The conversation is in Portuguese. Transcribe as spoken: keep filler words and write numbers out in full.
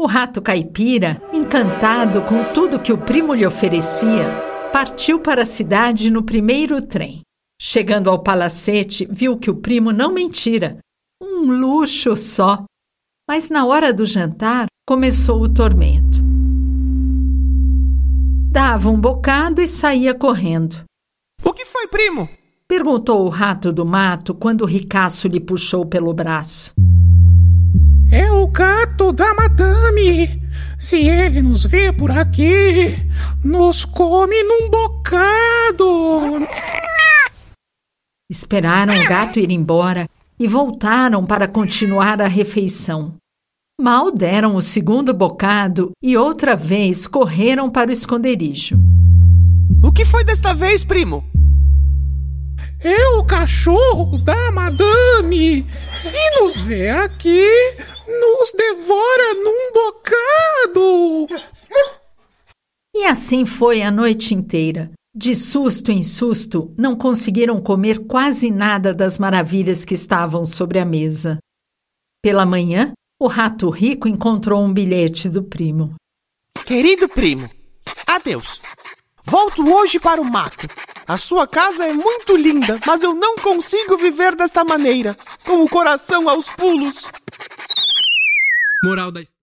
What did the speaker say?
O rato caipira, encantado com tudo que o primo lhe oferecia, partiu para a cidade no primeiro trem. Chegando ao palacete, viu que o primo não mentira. Um luxo só. Mas na hora do jantar, começou o tormento. Dava um bocado e saía correndo. O que foi, primo? Perguntou o rato do mato quando o ricaço lhe puxou pelo braço. É o gato da madame. Se ele nos vê por aqui, nos come num bocado. Esperaram o gato ir embora e voltaram para continuar a refeição. Mal deram o segundo bocado e outra vez correram para o esconderijo. O que foi desta vez, primo? É o cachorro da madame. Se nos vê aqui, nos devora num bocado. E assim foi a noite inteira. De susto em susto, não conseguiram comer quase nada das maravilhas que estavam sobre a mesa. Pela manhã, o rato rico encontrou um bilhete do primo. Querido primo, adeus. Volto hoje para o mato. A sua casa é muito linda, mas eu não consigo viver desta maneira, com o coração aos pulos. Moral da história.